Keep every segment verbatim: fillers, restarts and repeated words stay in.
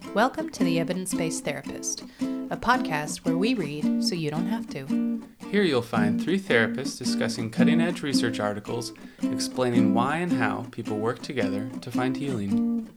Welcome to The Evidence-Based Therapist, a podcast where we read so you don't have to. Here you'll find three therapists discussing cutting-edge research articles, explaining why and how people work together to find healing.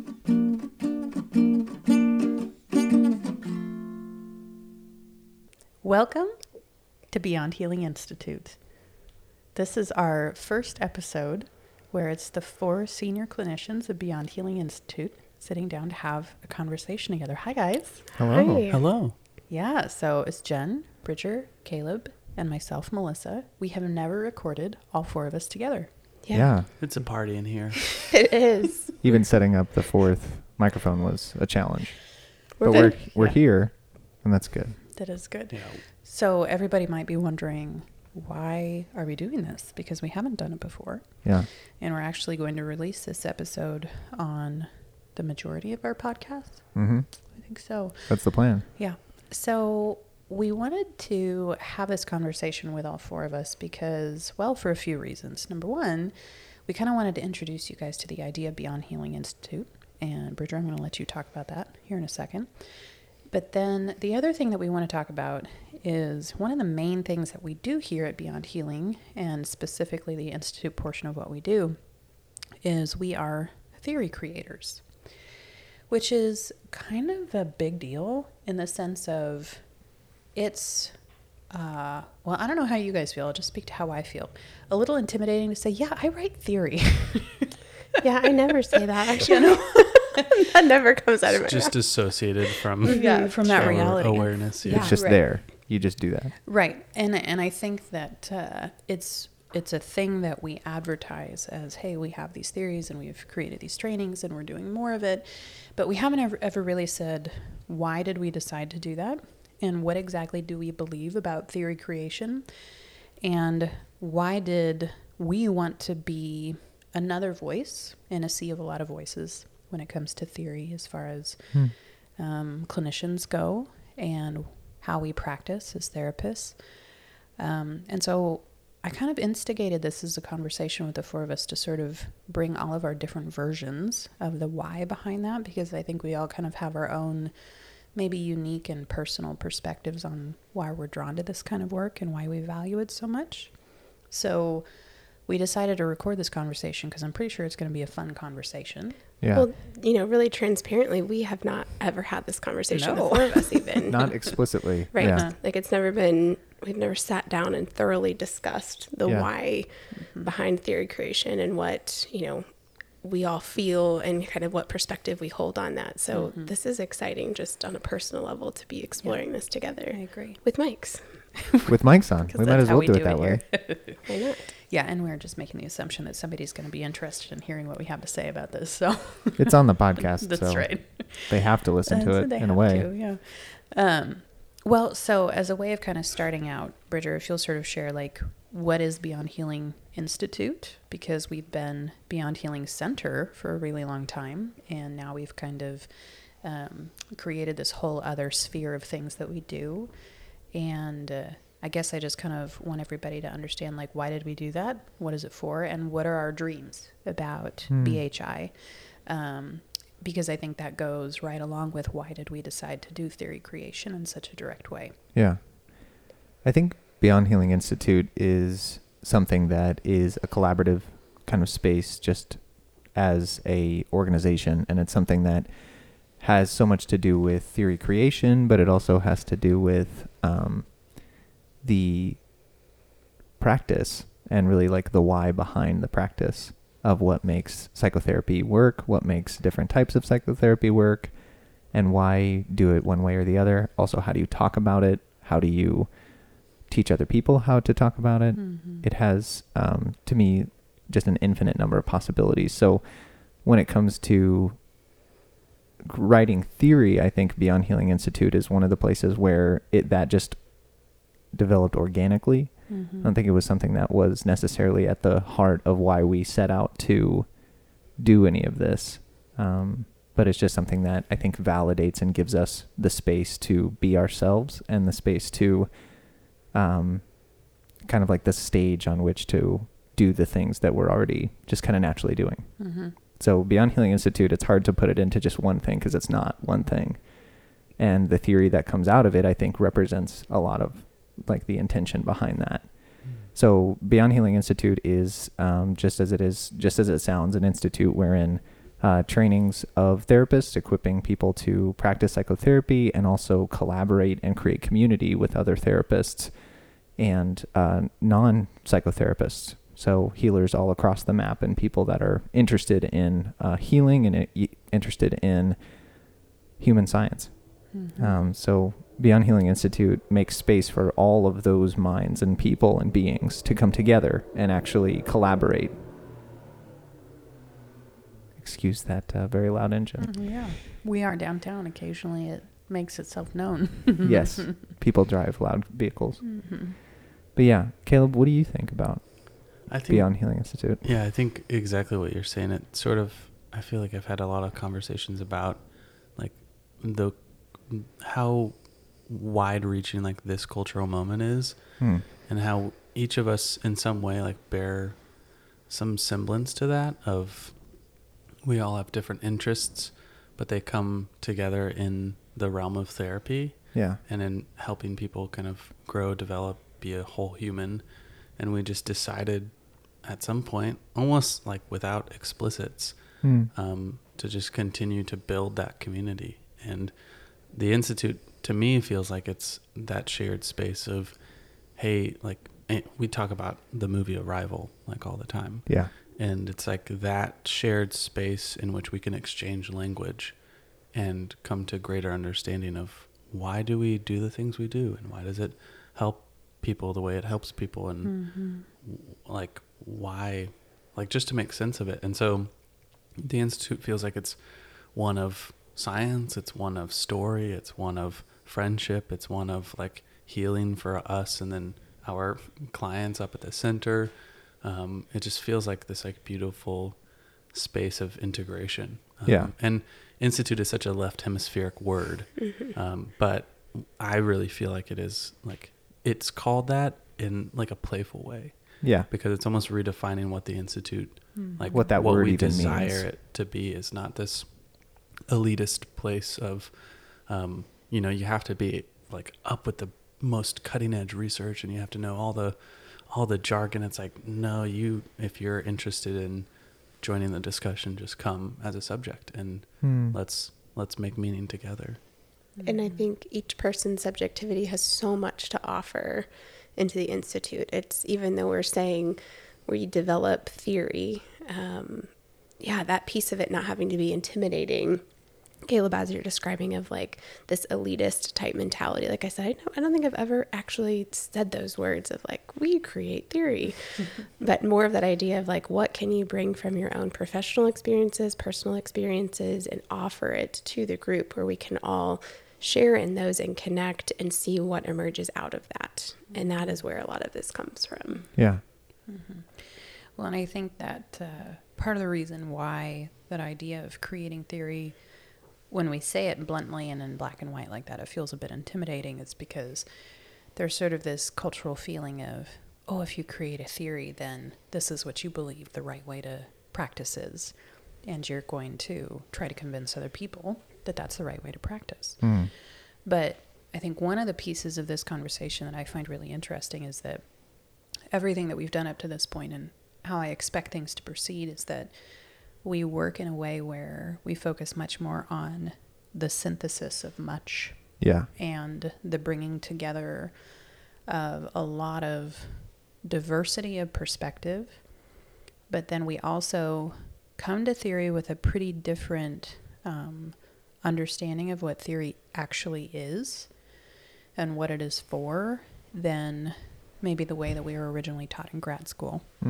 Welcome to Beyond Healing Institute. This is our first episode where it's the four senior clinicians of Beyond Healing Institute sitting down to have a conversation together. Hi, guys. Hello. Hi. Hello. Yeah, so it's Jen, Bridger, Caleb, and myself, Melissa. We have never recorded all four of us together. Yeah. Yeah. It's a party in here. It is. Even setting up the fourth microphone was a challenge. We're but good. we're we're Yeah. here, and that's good. That is good. Yeah. So everybody might be wondering, why are we doing this? Because we haven't done it before. Yeah. And we're actually going to release this episode on the majority of our podcasts. Mm-hmm. I think so. That's the plan. Yeah. So we wanted to have this conversation with all four of us because, well, for a few reasons. Number one, we kind of wanted to introduce you guys to the idea of Beyond Healing Institute. And Bridger, I'm going to let you talk about that here in a second. But then the other thing that we want to talk about is one of the main things that we do here at Beyond Healing, and specifically the Institute portion of what we do, is we are theory creators, which is kind of a big deal in the sense of it's, uh, well, I don't know how you guys feel. I'll just speak to how I feel. A little intimidating to say, yeah, I write theory. Yeah, I never say that actually. That never comes out of my Just mouth. dissociated from Yeah, from that our reality. awareness. Yeah. Yeah. It's just right. there. You just do that. Right. And and I think that uh, it's it's a thing that we advertise as, hey, we have these theories and we've created these trainings and we're doing more of it. But we haven't ever, ever really said, why did we decide to do that? And what exactly do we believe about theory creation? And why did we want to be another voice in a sea of a lot of voices when it comes to theory as far as Hmm. um, clinicians go and how we practice as therapists. Um, and so I kind of instigated this as a conversation with the four of us to sort of bring all of our different versions of the why behind that, because I think we all kind of have our own maybe unique and personal perspectives on why we're drawn to this kind of work and why we value it so much. So we decided to record this conversation because I'm pretty sure it's going to be a fun conversation. Yeah. Well, you know, really transparently, we have not ever had this conversation, No. the four of us even. Not explicitly. Right. Yeah. Like it's never been, we've never sat down and thoroughly discussed the Yeah. why behind theory creation and what, you know, we all feel and kind of what perspective we hold on that. So Mhm. this is exciting just on a personal level to be exploring this together I agree. with mics. With mics on. 'Cause We might that's as how well we do do it that it way. here. Why not? Yeah, and we're just making the assumption that somebody's going to be interested in hearing what we have to say about this. So It's on the podcast, that's so right. they have to listen to That's- it they in a have way. to, yeah. Um, well, so as a way of kind of starting out, Bridger, if you'll sort of share, like, what is Beyond Healing Institute? Because we've been Beyond Healing Center for a really long time, and now we've kind of um, created this whole other sphere of things that we do. And uh, I guess I just kind of want everybody to understand, like, why did we do that? What is it for? And what are our dreams about Hmm. B H I? Um, because I think that goes right along with why did we decide to do theory creation in such a direct way. Yeah. I think Beyond Healing Institute is something that is a collaborative kind of space just as a organization, and it's something that has so much to do with theory creation, but it also has to do with um, the practice and really like the why behind the practice of what makes psychotherapy work, what makes different types of psychotherapy work, and why do it one way or the other. Also, how do you talk about it? How do you teach other people how to talk about it? Mm-hmm. It has, um, to me, just an infinite number of possibilities. So when it comes to writing theory, I think Beyond Healing Institute is one of the places where it that just developed organically. Mm-hmm. I don't think it was something that was necessarily at the heart of why we set out to do any of this. Um, but it's just something that I think validates and gives us the space to be ourselves and the space to um, kind of like the stage on which to do the things that we're already just kind of naturally doing. Mm-hmm. So Beyond Healing Institute, it's hard to put it into just one thing because it's not one thing. And the theory that comes out of it, I think, represents a lot of like the intention behind that. So Beyond Healing Institute is um, just as it is, just as it sounds, an institute wherein uh, trainings of therapists, equipping people to practice psychotherapy and also collaborate and create community with other therapists and uh, non-psychotherapists. So healers all across the map and people that are interested in uh, healing and uh, interested in human science. Mm-hmm. Um, so Beyond Healing Institute makes space for all of those minds and people and beings to come together and actually collaborate. Excuse that uh, very loud engine. Mhm, yeah. We are downtown. Occasionally it makes itself known. Yes. People drive loud vehicles. Mm-hmm. But yeah, Caleb, what do you think about I think Beyond Healing Institute? Yeah, I think exactly what you're saying. It sort of, I feel like I've had a lot of conversations about like the how wide-reaching like this cultural moment is, Hmm. and how each of us in some way like bear some semblance to that. Of we all have different interests, but they come together in the realm of therapy Yeah. and in helping people kind of grow, develop, be a whole human. And we just decided at some point, almost like without explicits, Hmm. um, to just continue to build that community. And the Institute, to me, feels like it's that shared space of, hey, like eh, we talk about the movie Arrival like all the time. Yeah. And it's like that shared space in which we can exchange language and come to greater understanding of why do we do the things we do, and why does it help people the way it helps people, and Mm-hmm. like why, like just to make sense of it. And so the Institute feels like it's one of science, it's one of story, it's one of friendship, it's one of like healing for us and then our clients up at the center. Um, it just feels like this like beautiful space of integration. Um, Yeah. And institute is such a left hemispheric word. Mm-hmm. Um, but I really feel like it is like, it's called that in like a playful way, Yeah. because it's almost redefining what the institute, Mm-hmm. like What that what word we even desire means. it to be, is not this elitist place of, um, you know, you have to be like up with the most cutting edge research and you have to know all the, all the jargon. It's like, no, you, if you're interested in joining the discussion, just come as a subject and Hmm. let's, let's make meaning together. And I think each person's subjectivity has so much to offer into the Institute. It's, even though we're saying we develop theory, um, yeah, that piece of it not having to be intimidating. Caleb, as you're describing, of like this elitist type mentality. Like I said, I don't, I don't think I've ever actually said those words of like, we create theory, but more of that idea of like, what can you bring from your own professional experiences, personal experiences, and offer it to the group where we can all share in those and connect and see what emerges out of that. And that is where a lot of this comes from. Yeah. Mm-hmm. Well, and I think that uh, part of the reason why that idea of creating theory, when we say it bluntly and in black and white like that, it feels a bit intimidating, is because there's sort of this cultural feeling of, oh, if you create a theory, then this is what you believe the right way to practice is. And you're going to try to convince other people that that's the right way to practice. Hmm. But I think one of the pieces of this conversation that I find really interesting is that everything that we've done up to this point and how I expect things to proceed is that we work in a way where we focus much more on the synthesis of much Yeah. and the bringing together of a lot of diversity of perspective. But then we also come to theory with a pretty different um, understanding of what theory actually is and what it is for than maybe the way that we were originally taught in grad school. Hmm.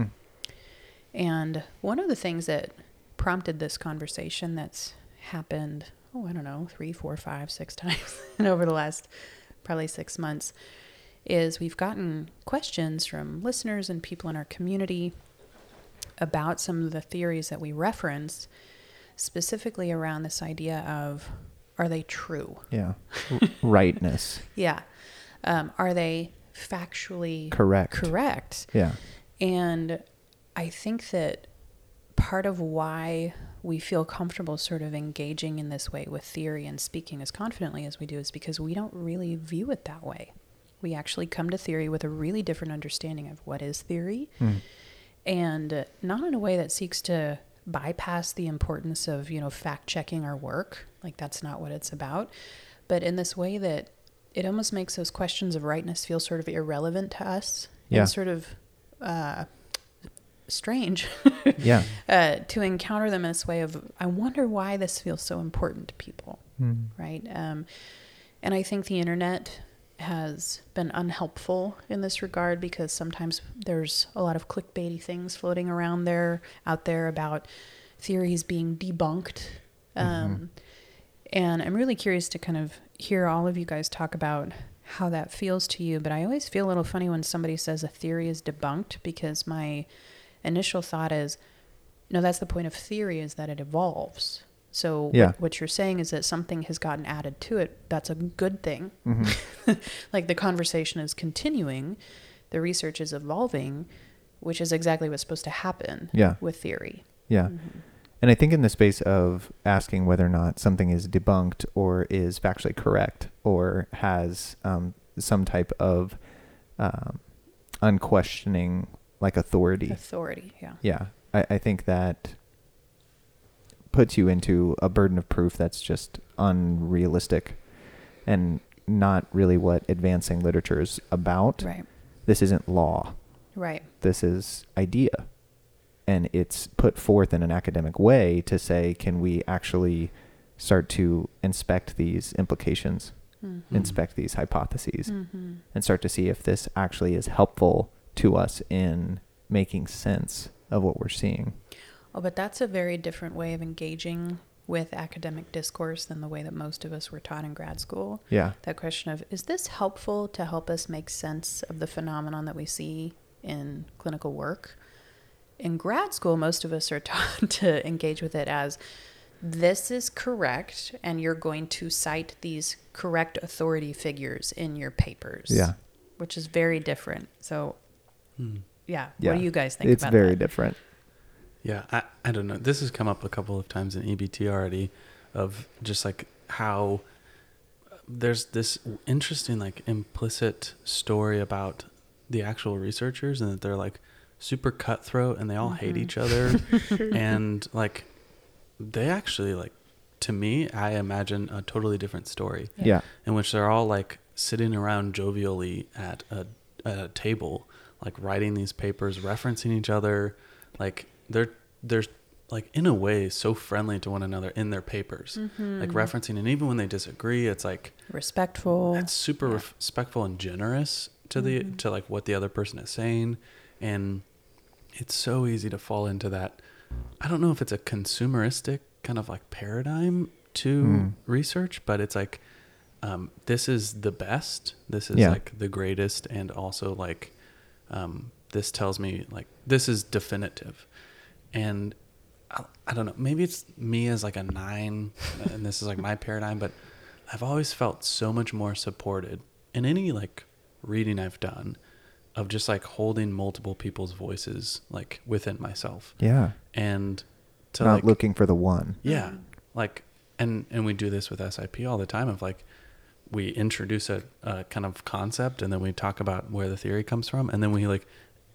And one of the things that prompted this conversation that's happened, oh, I don't know, three, four, five, six times over the last probably six months is we've gotten questions from listeners and people in our community about some of the theories that we reference, specifically around this idea of, are they true? Yeah. R- rightness. Yeah. Um, are they factually Correct. correct? Yeah. And I think that part of why we feel comfortable sort of engaging in this way with theory and speaking as confidently as we do is because we don't really view it that way. We actually come to theory with a really different understanding of what is theory, Mm. and uh, not in a way that seeks to bypass the importance of, you know, fact checking our work. Like, that's not what it's about. But in this way that it almost makes those questions of rightness feel sort of irrelevant to us, Yeah. and sort of uh, strange Yeah. uh, to encounter them in this way of, I wonder why this feels so important to people, Mm. right? Um, and I think the internet has been unhelpful in this regard, because sometimes there's a lot of clickbaity things floating around there, out there about theories being debunked. Um, Mhm. And I'm really curious to kind of hear all of you guys talk about how that feels to you. But I always feel a little funny when somebody says a theory is debunked, because my initial thought is, no, that's the point of theory, is that it evolves. So Yeah. what, what you're saying is that something has gotten added to it. That's a good thing. Mhm. Like, the conversation is continuing, the research is evolving, which is exactly what's supposed to happen Yeah. with theory. Yeah. Mhm. And I think in the space of asking whether or not something is debunked or is factually correct or has um, some type of um, unquestioning like authority. Authority, yeah. Yeah. I, I think that puts you into a burden of proof that's just unrealistic and not really what advancing literature is about. Right, This isn't law. right. This is idea. And it's put forth in an academic way to say, can we actually start to inspect these implications, Mhm. inspect these hypotheses, Mhm. and start to see if this actually is helpful to us in making sense of what we're seeing. Oh, but that's a very different way of engaging with academic discourse than the way that most of us were taught in grad school. Yeah. That question of, is this helpful to help us make sense of the phenomenon that we see in clinical work? In grad school, most of us are taught to engage with it as, this is correct, and you're going to cite these correct authority figures in your papers. Yeah. Which is very different. So, Hmm. yeah. Yeah. What do you guys think It's about very that? different. Yeah, I, I don't know. This has come up a couple of times in E B T already, of just like how there's this interesting like implicit story about the actual researchers, and that they're like super cutthroat and they all hate Mhm. each other. And like they actually, like, to me, I imagine a totally different story Yeah. Yeah. in which they're all like sitting around jovially at a, a table, like writing these papers, referencing each other. Like they're, they're like in a way so friendly to one another in their papers, Mhm. like referencing. And even when they disagree, it's like, Respectful. it's super Yeah. respectful and generous to the, Mhm. to like what the other person is saying. And it's so easy to fall into that. I don't know if it's a consumeristic kind of like paradigm to Mm. research, but it's like, um, this is the best, this is Yeah. like the greatest. And also like, um, this tells me like, this is definitive. And I, I don't know, maybe it's me as like a nine and this is like my paradigm, but I've always felt so much more supported in any like reading I've done of just like holding multiple people's voices like within myself, Yeah. and to Not like looking for the one. yeah, Mhm. like and and we do this with S I P all the time of like we introduce a, a kind of concept and then we talk about where the theory comes from, and then we like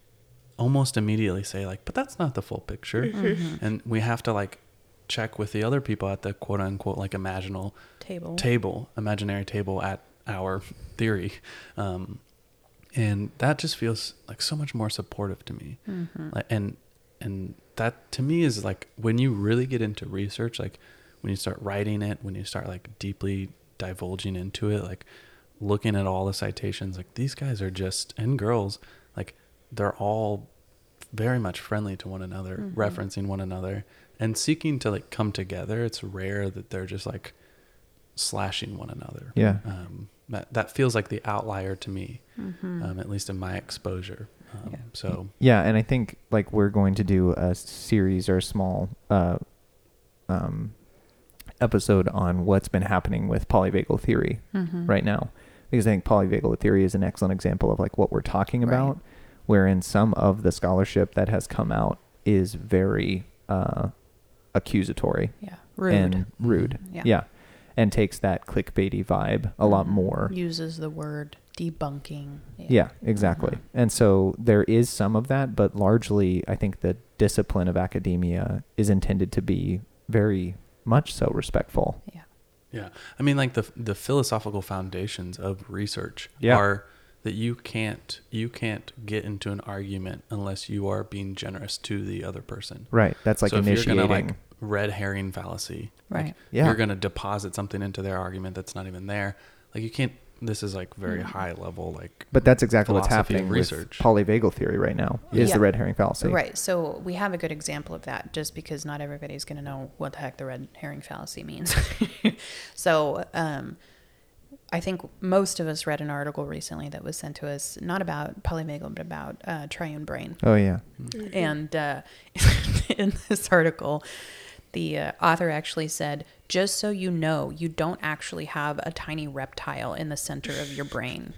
almost immediately say like, but that's not the full picture. Mhm. And we have to like check with the other people at the quote unquote like imaginal Table. table, imaginary table at our theory. Um, and that just feels like so much more supportive to me. Mhm. Like, and, and that to me is like when you really get into research, like when you start writing it, when you start like deeply divulging into it, like looking at all the citations, like these guys are just, and girls, like they're all very much friendly to one another, Mhm. referencing one another and seeking to like come together. It's rare that they're just like slashing one another. Yeah. Um, that, that feels like the outlier to me, Mhm. um, at least in my exposure. Um, Yeah. So Yeah, and I think like we're going to do a series or a small uh, um, episode on what's been happening with polyvagal theory Mhm. right now, because I think polyvagal theory is an excellent example of like what we're talking Right. about, wherein some of the scholarship that has come out is very uh, accusatory Yeah. Rude. and rude. Yeah. Yeah. And takes that clickbaity vibe a lot Mhm. more. Uses the word debunking. Yeah, exactly. Mhm. And so there is some of that, but largely I think the discipline of academia is intended to be very much so respectful. Yeah. Yeah. I mean, like the the philosophical foundations of research Yeah. are that you can't you can't get into an argument unless you are being generous to the other person. Right. That's like so if initiating. you're gonna like red herring fallacy, Right. Like, Yeah. you're gonna deposit something into their argument that's not even there. Like you can't. This is like very Mhm. high level. Like, But that's exactly what's philosophy happening of with research. polyvagal theory right now, is Yeah. the red herring fallacy. Right. So we have a good example of that, just because not everybody's going to know what the heck the red herring fallacy means. so um, I think most of us read an article recently that was sent to us, not about polyvagal, but about uh, triune brain. Oh, yeah. Mhm. And uh, in this article, the uh, author actually said, just so you know, you don't actually have a tiny reptile in the center of your brain.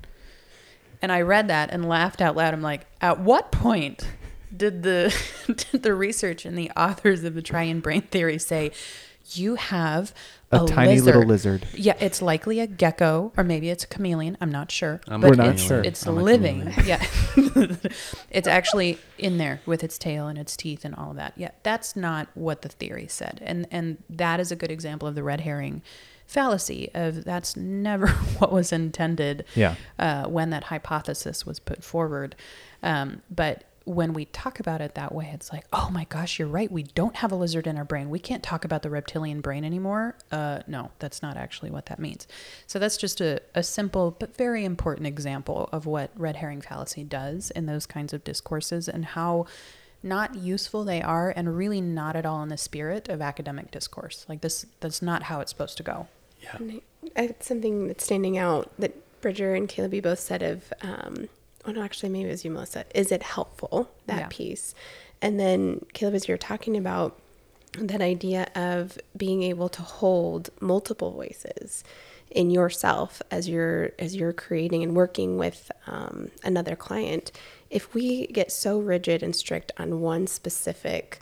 And I read that and laughed out loud. I'm like, at what point did the did the research and the authors of the triune brain theory say, you have A, a, tiny lizard. little lizard. Yeah, it's likely a gecko, or maybe it's a chameleon. I'm not sure. I'm but We're not it's, sure. It's I'm a living. chameleon. Yeah. It's actually in there with its tail and its teeth and all of that. Yeah, that's not what the theory said. And and that is a good example of the red herring fallacy of that's never what was intended Yeah. uh, when that hypothesis was put forward. Um, but when we talk about it that way, it's like, oh my gosh, you're right. We don't have a lizard in our brain. We can't talk about the reptilian brain anymore. Uh, no, that's not actually what that means. So that's just a, a simple but very important example of what red herring fallacy does in those kinds of discourses and how not useful they are and really not at all in the spirit of academic discourse. Like this, that's not how it's supposed to go. Yeah. And I- It's something that's standing out that Bridger and Caleb, you both said of, um, oh no, actually maybe it was you, Melissa, is it helpful, that Yeah. piece? And then Caleb, as you're talking about that idea of being able to hold multiple voices in yourself as you're, as you're creating and working with um, another client, if we get so rigid and strict on one specific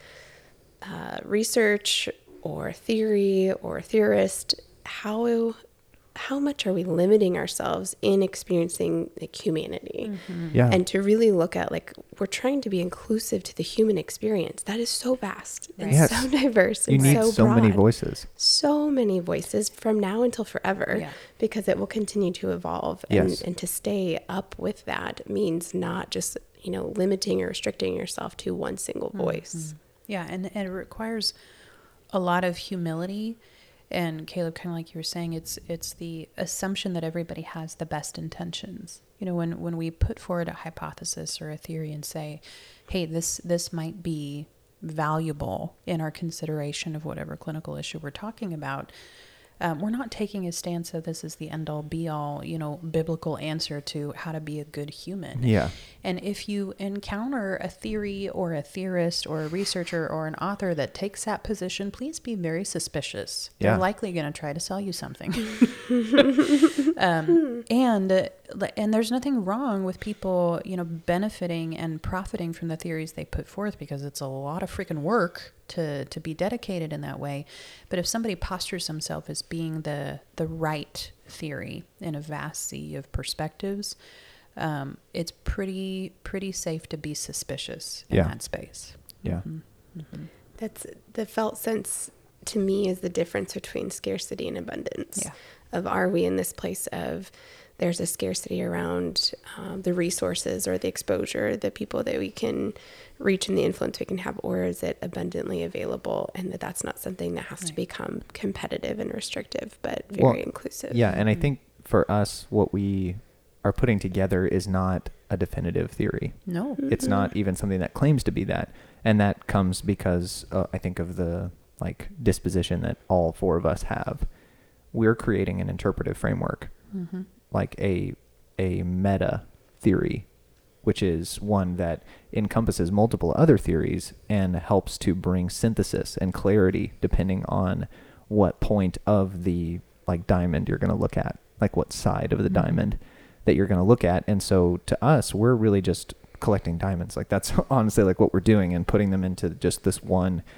uh, research or theory or theorist, how how much are we limiting ourselves in experiencing like humanity? Yeah. And to really look at like we're trying to be inclusive to the human experience. That is so vast and Right. Yes. so diverse you and need so, so, broad. many voices. So many voices from now until forever, Yeah. because it will continue to evolve. And, Yes. and to stay up with that means not just, you know, limiting or restricting yourself to one single voice. Yeah, and, and it requires a lot of humility. And Caleb, kind of like you were saying, it's it's the assumption that everybody has the best intentions. You know, when, when we put forward a hypothesis or a theory and say, hey, this this might be valuable in our consideration of whatever clinical issue we're talking about, um, we're not taking a stance of this is the end all be all, you know, biblical answer to how to be a good human. Yeah. And if you encounter a theory or a theorist or a researcher or an author that takes that position, please be very suspicious. Yeah. They're likely going to try to sell you something. um, and uh, and there's nothing wrong with people, you know, benefiting and profiting from the theories they put forth because it's a lot of freaking work to to be dedicated in that way. But if somebody postures themselves as being the the right theory in a vast sea of perspectives, um, it's pretty pretty safe to be suspicious in Yeah. that space. Yeah. Mm-hmm. That's the felt sense to me is the difference between scarcity and abundance. Yeah. Of are we in this place of there's a scarcity around um, the resources or the exposure, the people that we can reach and the influence we can have, or is it abundantly available and that that's not something that has to Right. become competitive and restrictive, but very Well, inclusive. Yeah. And I Mhm. think for us, what we are putting together is not a definitive theory. No. It's not even something that claims to be that. And that comes because uh, I think of the like disposition that all four of us have. We're creating an interpretive framework, Mm-hmm. like a a meta theory, which is one that encompasses multiple other theories and helps to bring synthesis and clarity depending on what point of the like diamond you're going to look at, like what side of the Mhm. diamond that you're going to look at. And so to us, we're really just collecting diamonds. Like that's honestly like what we're doing and putting them into just this one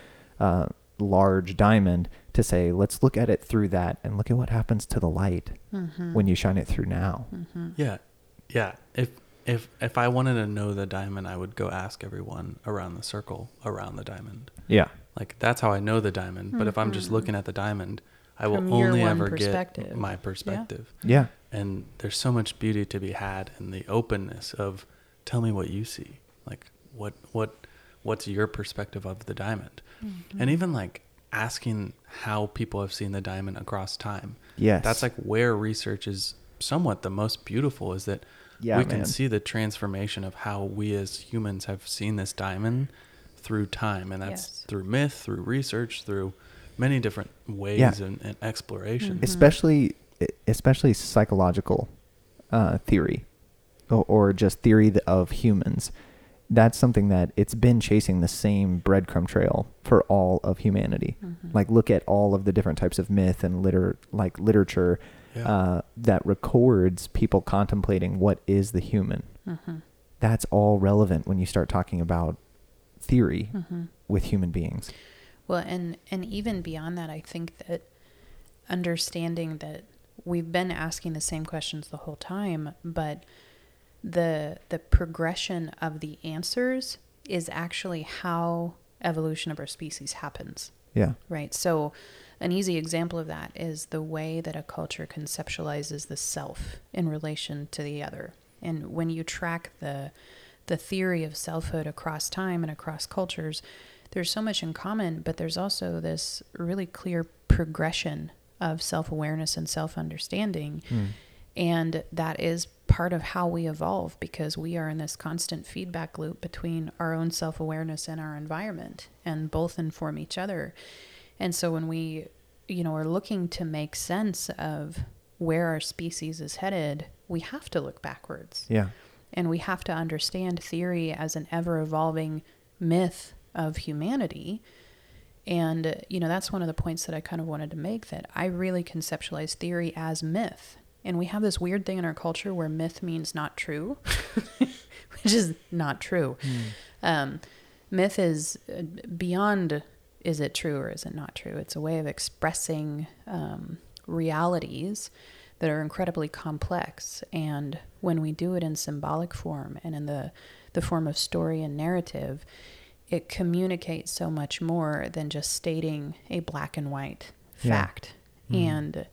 uh, large diamond to say, let's look at it through that and look at what happens to the light Mm-hmm. when you shine it through now. Mm-hmm. Yeah. Yeah. If, if, if I wanted to know the diamond, I would go ask everyone around the circle around the diamond. Yeah. Like that's how I know the diamond. But if I'm just Mhm. looking at the diamond, I will From your only one ever perspective. get my perspective. Yeah. And there's so much beauty to be had in the openness of tell me what you see. Like what, what, what's your perspective of the diamond? Mm-hmm. And even like asking how people have seen the diamond across time. Yes. That's like where research is somewhat the most beautiful, is that Yeah, we can man. see the transformation of how we as humans have seen this diamond through time. And that's Yes. through myth, through research, through many different ways Yeah. and, and exploration. Mhm. especially especially psychological uh, theory or, or just theory th- of humans. That's something that it's been chasing the same breadcrumb trail for all of humanity. Mhm. Like look at all of the different types of myth and liter like literature Yeah. uh, that records people contemplating what is the human. Mhm. That's all relevant when you start talking about theory Mhm. with human beings. Well, and and even beyond that, I think that understanding that we've been asking the same questions the whole time, but the the progression of the answers is actually how evolution of our species happens, Yeah. right? So an easy example of that is the way that a culture conceptualizes the self in relation to the other. And when you track the the theory of selfhood across time and across cultures, there's so much in common, but there's also this really clear progression of self-awareness and self-understanding. Mm. And that is part of how we evolve, because we are in this constant feedback loop between our own self-awareness and our environment, and both inform each other. And so when we, you know, are looking to make sense of where our species is headed, we have to look backwards. Yeah. And we have to understand theory as an ever-evolving myth of humanity. And, you know, that's one of the points that I kind of wanted to make, that I really conceptualize theory as myth. And we have this weird thing in our culture where myth means not true, which is not true. Um, myth is uh, beyond, is it true or is it not true? It's a way of expressing um, realities that are incredibly complex. And when we do it in symbolic form and in the, the form of story and narrative, it communicates so much more than just stating a black and white Yeah. fact. And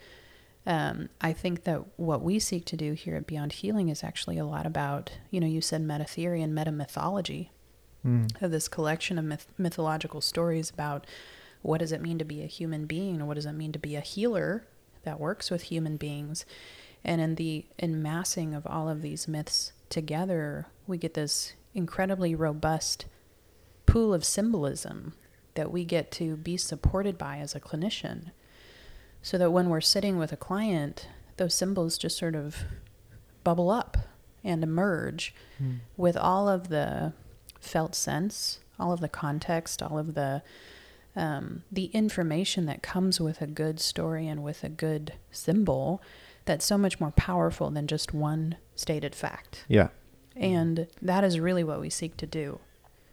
um, I think that what we seek to do here at Beyond Healing is actually a lot about, you know, you said meta theory and meta mythology, Mm. of this collection of myth- mythological stories about what does it mean to be a human being, or what does it mean to be a healer that works with human beings. And in the enmassing of all of these myths together, we get this incredibly robust pool of symbolism that we get to be supported by as a clinician, so that when we're sitting with a client, those symbols just sort of bubble up and emerge Mm. with all of the felt sense, all of the context, all of the um, the information that comes with a good story and with a good symbol, that's so much more powerful than just one stated fact. Yeah. And that is really what we seek to do.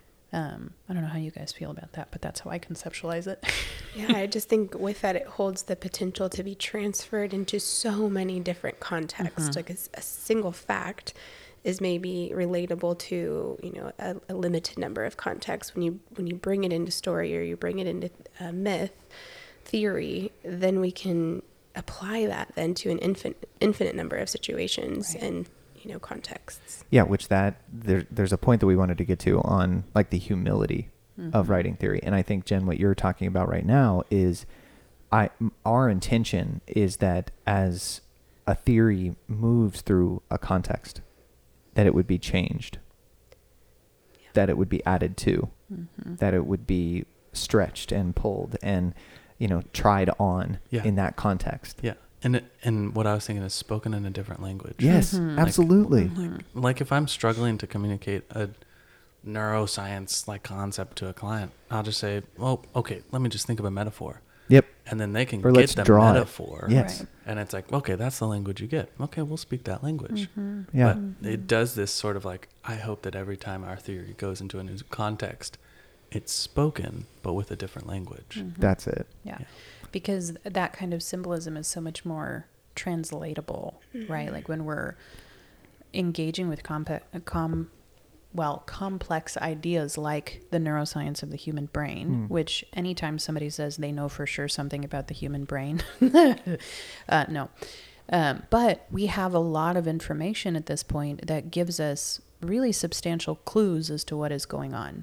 Um, I don't know how you guys feel about that, but that's how I conceptualize it. Yeah, I just think with that, it holds the potential to be transferred into so many different contexts. Mhm. Like a, s- a single fact is maybe relatable to, you know, a, a limited number of contexts. When you when you bring it into story, or you bring it into uh, myth theory, then we can apply that then to an infinite infinite number of situations Right. and, you know, contexts. Yeah, which that there, there's a point that we wanted to get to on like the humility of Mhm. writing theory. And I think, Jen, what you're talking about right now is I m- our intention is that as a theory moves through a context, that it would be changed, Yeah. that it would be added to, Mhm. that it would be stretched and pulled and, you know, tried on Yeah. in that context. Yeah. And it, and what I was thinking is spoken in a different language. Yes, Mhm. absolutely. Mhm. Like if I'm struggling to communicate a neuroscience like concept to a client, I'll just say, well, okay, let me just think of a metaphor. Yep. And then they can Or get let's the draw it. metaphor. Yes. Right. And it's like, okay, that's the language you get. Okay, we'll speak that language. Mhm. Yeah. But it does this sort of like, I hope that every time our theory goes into a new context, it's spoken, but with a different language. Mhm. That's it. Yeah. Yeah. Because that kind of symbolism is so much more translatable, right? Like when we're engaging with compa- com well, complex ideas like the neuroscience of the human brain, Hmm. which anytime somebody says they know for sure something about the human brain, uh, no. Um, but we have a lot of information at this point that gives us really substantial clues as to what is going on.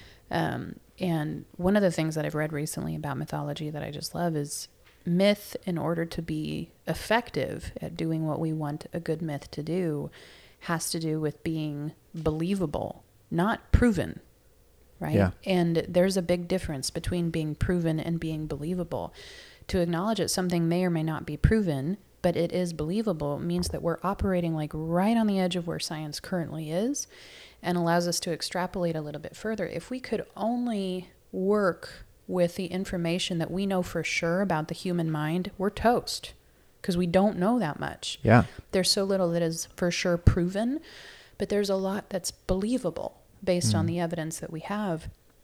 Um, and one of the things that I've read recently about mythology that I just love is myth, in order to be effective at doing what we want a good myth to do, has to do with being believable, not proven, right? Yeah. And there's a big difference between being proven and being believable. To acknowledge that something may or may not be proven, but it is believable, means that we're operating like right on the edge of where science currently is, and allows us to extrapolate a little bit further. If we could only work with the information that we know for sure about the human mind, we're toast, because we don't know that much. Yeah. There's so little that is for sure proven, but there's a lot that's believable based on Mm. the evidence that we have.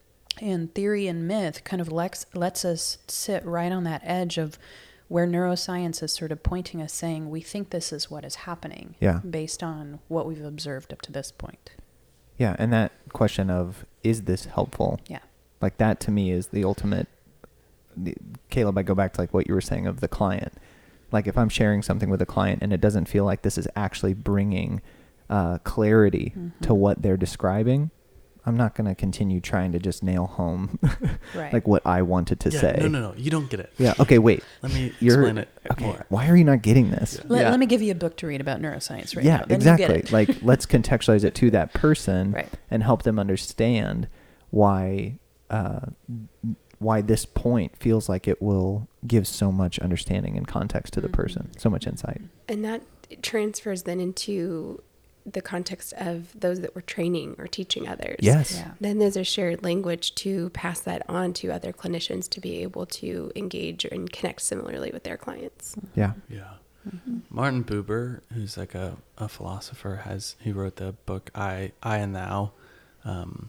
And theory and myth kind of lets, lets us sit right on that edge of where neuroscience is sort of pointing us, saying we think this is what is happening Yeah. based on what we've observed up to this point. Yeah. And that question of, is this helpful? Yeah. Like that to me is the ultimate. The, Caleb, I go back to like what you were saying of the client. Like if I'm sharing something with a client and it doesn't feel like this is actually bringing uh, clarity Mhm. to what they're describing, I'm not going to continue trying to just nail home Right. like what I wanted to Yeah, say. No, no, no. You don't get it. Yeah. Okay. Wait. Let me You're explain it okay. more. Why are you not getting this? Let, yeah. let me give you a book to read about neuroscience right yeah. now. Then you get Exactly. it. Like let's contextualize it to that person Right. and help them understand why uh, why this point feels like it will give so much understanding and context to the Mhm. person, so much insight. And that transfers then into the context of those that we're training or teaching others. Yes. Yeah. Then there's a shared language to pass that on to other clinicians to be able to engage and connect similarly with their clients. Yeah. Yeah. Mhm. Martin Buber, who's like a, a philosopher, has he wrote the book I I and Thou. Um,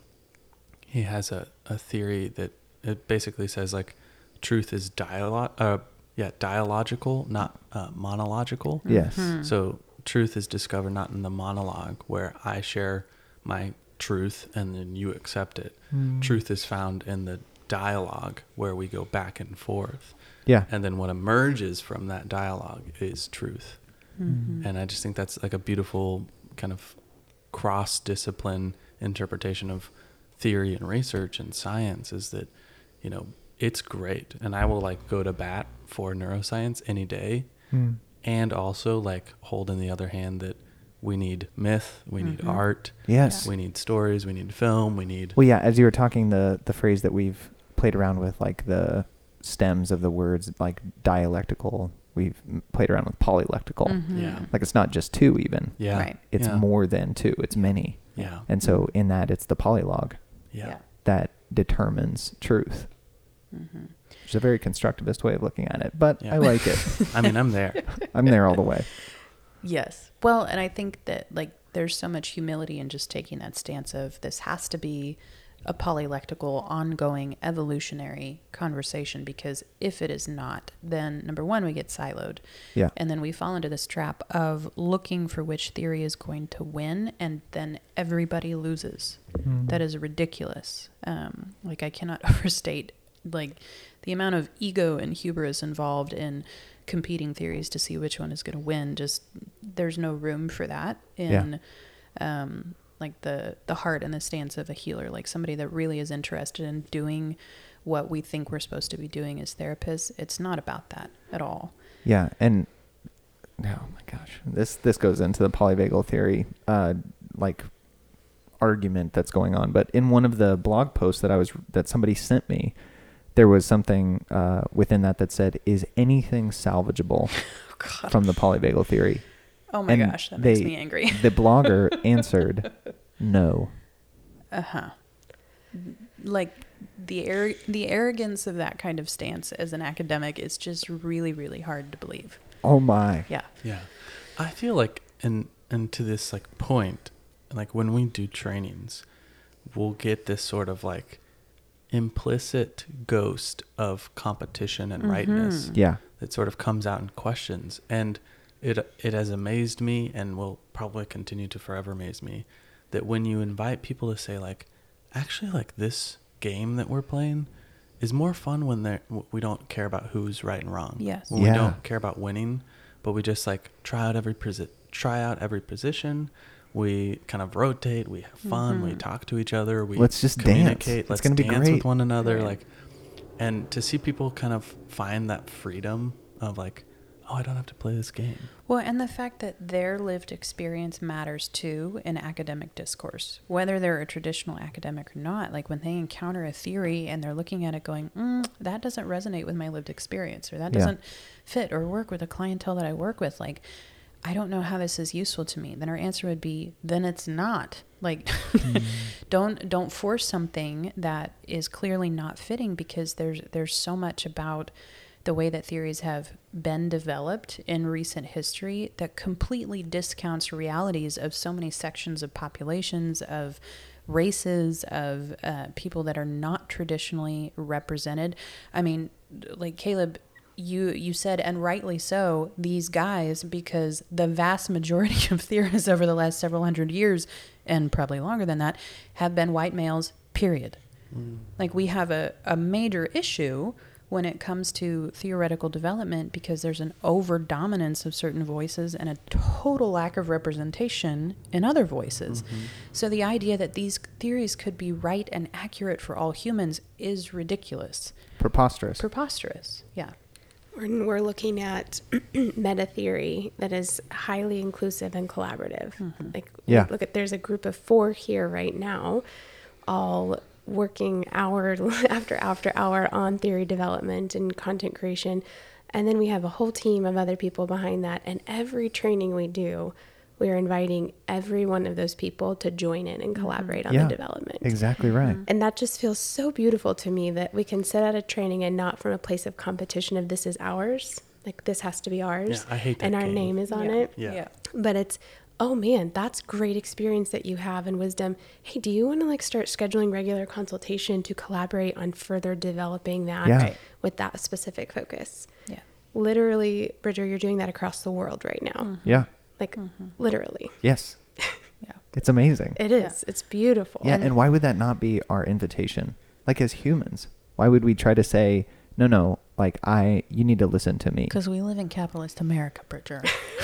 he has a, a theory that it basically says like truth is dialogue, uh, yeah, dialogical, not uh, monological. Yes. Mhm. So truth is discovered not in the monologue where I share my truth and then you accept it. Mm. Truth is found in the dialogue where we go back and forth. Yeah. And then what emerges from that dialogue is truth. Mhm. And I just think that's like a beautiful kind of cross-discipline interpretation of theory and research and science, is that, you know, it's great. And I will like go to bat for neuroscience any day. Mm. And also like hold in the other hand that we need myth, we need Mhm. art, Yes. we need stories, we need film, we need... Well, yeah, as you were talking, the the phrase that we've played around with, like the stems of the words, like dialectical, we've m- played around with polylectical. Mhm. Yeah. Like it's not just two even. Yeah. Right. It's yeah. more than two. It's many. Yeah. And so in that, it's the polylogue Yeah. that determines truth. Mhm. Which is a very constructivist way of looking at it, but Yeah. I like it. I mean, I'm there. I'm there all the way. Yes. Well, and I think that like there's so much humility in just taking that stance of this has to be a polylectical, ongoing, evolutionary conversation, because if it is not, then number one, we get siloed. Yeah. And then we fall into this trap of looking for which theory is going to win, and then everybody loses. Mm. That is ridiculous. Um, like I cannot overstate like the amount of ego and hubris involved in competing theories to see which one is going to win. Just there's no room for that in um, like the the heart and the stance of a healer, like somebody that really is interested in doing what we think we're supposed to be doing as therapists. It's not about that at all. Yeah, and oh my gosh, this this goes into the polyvagal theory, uh, like argument that's going on. But in one of the blog posts that I was that somebody sent me, there was something uh, within that that said, "Is anything salvageable God. from the polyvagal theory?" Oh my And gosh, that makes they- me angry. The blogger answered, "No." Uh-huh. Like the ar- the arrogance of that kind of stance as an academic is just really, really hard to believe. Oh my. Yeah. Yeah. I feel like, and and to this like point, like when we do trainings, we'll get this sort of like implicit ghost of competition and rightness Yeah. that sort of comes out in questions. And it it has amazed me, and will probably continue to forever amaze me, that when you invite people to say, like, actually, like, this game that we're playing is more fun when they're, we don't care about who's right and wrong. Yes. When Yeah. we don't care about winning, but we just, like, try out every posi- try out every position. We kind of rotate. We have fun. We Mhm. talk to each other. We Let's just dance. communicate. It's Let's gonna be dance great. with one another. Right. Like, and to see people kind of find that freedom of, like, oh, I don't have to play this game. Well, and the fact that their lived experience matters too in academic discourse, whether they're a traditional academic or not. Like when they encounter a theory and they're looking at it going, mm, that doesn't resonate with my lived experience, or that Yeah. doesn't fit or work with the clientele that I work with. Like, I don't know how this is useful to me. Then our answer would be, then it's not. Like, Mm. don't don't force something that is clearly not fitting, because there's there's so much about the way that theories have been developed in recent history that completely discounts realities of so many sections of populations, of races, of uh, people that are not traditionally represented. I mean, like Caleb, you you said, and rightly so, these guys, because the vast majority of theorists over the last several hundred years, and probably longer than that, have been white males, period. Mm. Like, we have a, a major issue when it comes to theoretical development, because there's an over dominance of certain voices and a total lack of representation in other voices. Mhm. So the idea that these theories could be right and accurate for all humans is ridiculous. Preposterous. Preposterous. Yeah. We're, we're looking at meta theory that is highly inclusive and collaborative. Mhm. Like, Yeah. look at, there's a group of four here right now, all working hour after after hour on theory development and content creation. And then we have a whole team of other people behind that. And every training we do, we're inviting every one of those people to join in and collaborate on Yeah. the development. Exactly right. And that just feels so beautiful to me, that we can sit at a training and not from a place of competition of this is ours, like this has to be ours, Yeah, I hate that and our game. name is on Yeah. it. Yeah. But it's, oh man, that's great experience that you have and wisdom. Hey, do you want to like start scheduling regular consultation to collaborate on further developing that Yeah. Right. with that specific focus? Yeah. Literally, Bridger, you're doing that across the world right now. Mhm. Yeah. Like Mhm. literally. Yes. Yeah. It's amazing. It is. It's beautiful. Yeah, and why would that not be our invitation? Like, as humans, why would we try to say, no, no, like, I, you need to listen to me? Because we live in capitalist America, Bridger.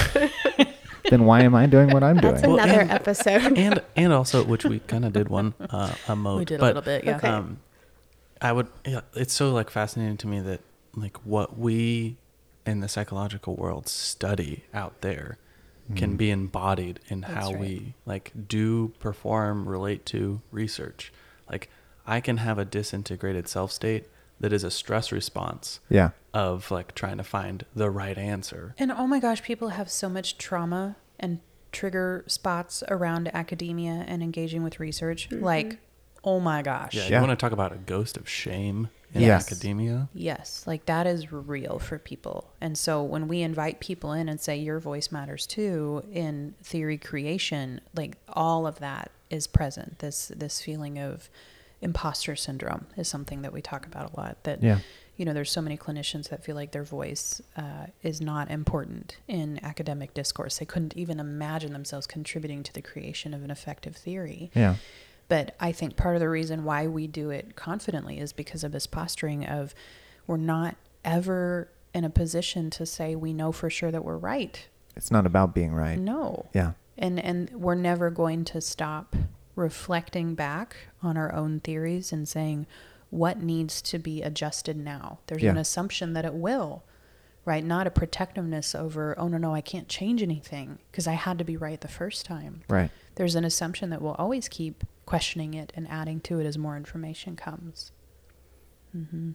Then why am I doing what I'm doing? That's Well, another and- episode. and and also, which we kind of did one uh, a mode. We did a but, little bit, yeah. Okay. Um, I would. Yeah, it's so like fascinating to me that like what we in the psychological world study out there can Mm. be embodied in That's how right. we like do, perform, relate to research. Like I can have a disintegrated self state that is a stress response Yeah. of like trying to find the right answer. And oh my gosh, people have so much trauma and trigger spots around academia and engaging with research. Mhm. Like, oh my gosh. Yeah, Yeah. you want to talk about a ghost of shame in Yes. academia? Yes, like that is real for people. And so when we invite people in and say your voice matters too in theory creation, like all of that is present. This this feeling of imposter syndrome is something that we talk about a lot. That Yeah. you know, there's so many clinicians that feel like their voice uh, is not important in academic discourse. They couldn't even imagine themselves contributing to the creation of an effective theory. Yeah. But I think part of the reason why we do it confidently is because of this posturing of we're not ever in a position to say we know for sure that we're right. It's not about being right. No. Yeah. And and we're never going to stop reflecting back on our own theories and saying what needs to be adjusted now. There's Yeah. an assumption that it will, right? Not a protectiveness over, oh no, no, I can't change anything because I had to be right the first time. Right. There's an assumption that we'll always keep questioning it and adding to it as more information comes. Mm-hmm.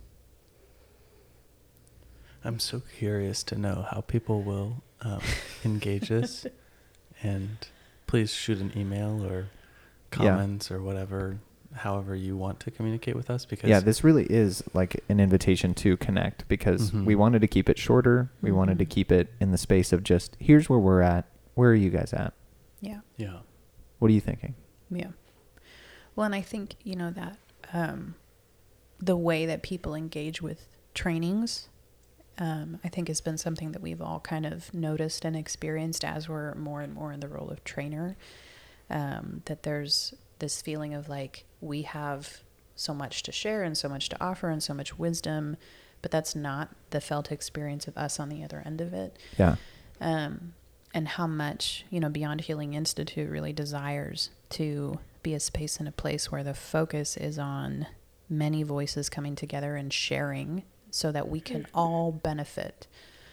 I'm so curious to know how people will um, engage this. And please shoot an email or comments or whatever, however you want to communicate with us. Because Yeah, this really is like an invitation to connect because Mhm. we wanted to keep it shorter. We wanted to Mhm. keep it in the space of just, here's where we're at. Where are you guys at? Yeah. yeah, What are you thinking? Yeah. Well, and I think, you know, that um, the way that people engage with trainings, um, I think has been something that we've all kind of noticed and experienced as we're more and more in the role of trainer. Um, that there's this feeling of like we have so much to share and so much to offer and so much wisdom, but that's not the felt experience of us on the other end of it. Yeah. Um, and how much, you know, Beyond Healing Institute really desires to be a space and a place where the focus is on many voices coming together and sharing so that we can all benefit.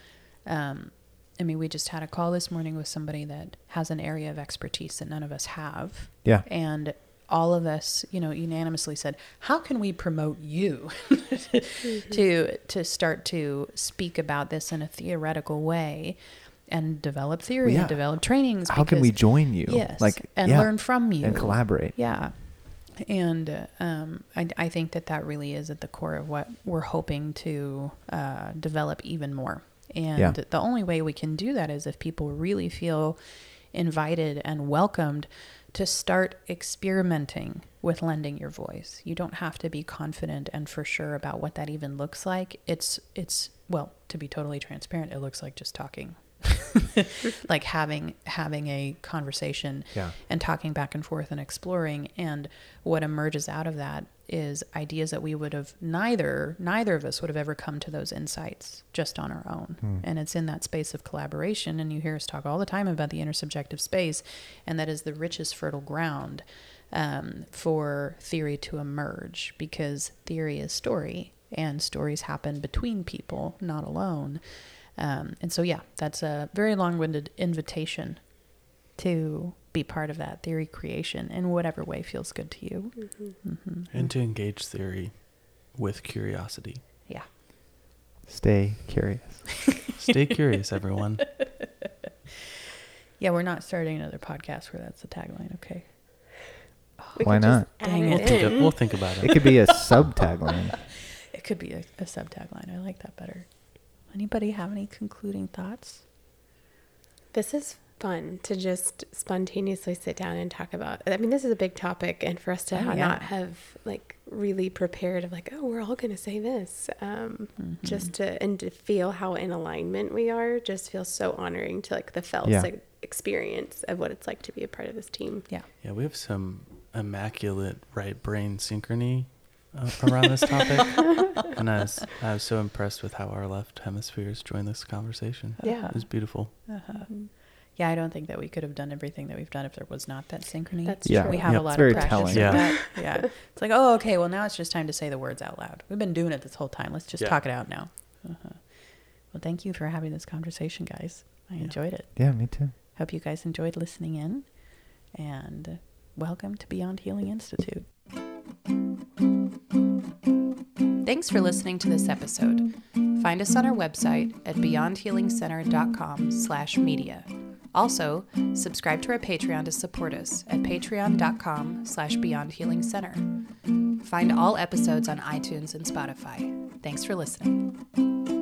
Um, I mean, we just had a call this morning with somebody that has an area of expertise that none of us have. Yeah. And all of us, you know, unanimously said, how can we promote you mm-hmm. to to start to speak about this in a theoretical way and develop theory well, yeah. and develop trainings? How because, can we join you? Yes, like, and yeah, learn from you. and collaborate. Yeah. And uh, um, I, I think that that really is at the core of what we're hoping to uh, develop even more. And yeah. the only way we can do that is if people really feel invited and welcomed to start experimenting with lending your voice. You don't have to be confident and for sure about what that even looks like. It's, it's well, to be totally transparent, it looks like just talking. Like having having a conversation yeah. and talking back and forth and exploring, and what emerges out of that is ideas that we would have neither neither of us would have ever come to those insights just on our own. Hmm. And it's in that space of collaboration, and you hear us talk all the time about the intersubjective space, and that is the richest fertile ground um, for theory to emerge, because theory is story and stories happen between people, not alone. Um, and so, yeah, that's a very long-winded invitation to be part of that theory creation in whatever way feels good to you. Mm-hmm. Mm-hmm. And to engage theory with curiosity. Yeah. Stay curious. Stay curious, everyone. Yeah, we're not starting another podcast where that's the tagline, okay? We Why could just not? add Dang it We'll it. think, in. of, we'll think about It it. could be a sub tagline. It could be a, a sub-tagline. I like that better. Anybody have any concluding thoughts? This is fun to just spontaneously sit down and talk about. I mean, this is a big topic, and for us to Oh, ha- yeah. not have like really prepared of like, oh, we're all going to say this, um, Mm-hmm. just to and to feel how in alignment we are, just feels so honoring to like the felt Yeah. like, experience of what it's like to be a part of this team. Yeah. Yeah, we have some immaculate right brain synchrony uh, around this topic. And I was, I was so impressed with how our left hemispheres joined this conversation. Yeah. It was beautiful. Uh-huh. Yeah, I don't think that we could have done everything that we've done if there was not that synchrony. That's Yeah. true. We have Yep. a lot It's very of practice telling. with Yeah. that. Yeah. It's like, oh, okay, well, now it's just time to say the words out loud. We've been doing it this whole time. Let's just Yeah. talk it out now. Uh-huh. Well, thank you for having this conversation, guys. I Yeah. enjoyed it. Yeah, me too. Hope you guys enjoyed listening in. And welcome to Beyond Healing Institute. Thanks for listening to this episode. Find us on our website at beyond healing center dot com slash media. Also, subscribe to our Patreon to support us at patreon dot com slash beyond healing center. Find all episodes on iTunes and Spotify. Thanks for listening.